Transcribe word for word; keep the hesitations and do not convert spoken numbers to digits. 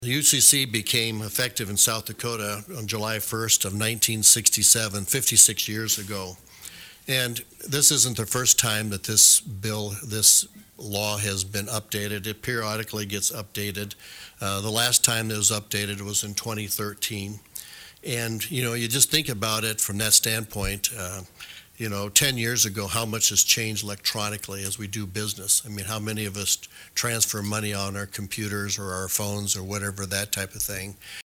The U C C became effective in South Dakota on July first of nineteen sixty-seven, fifty-six years ago. And this isn't the first time that this bill, this law has been updated. It periodically gets updated. Uh, the last time it was updated was in twenty thirteen. And, you know, you just think about it from that standpoint. Uh, you know, ten years ago, how much has changed electronically as we do business? I mean, how many of us transfer money on our computers or our phones or whatever, that type of thing?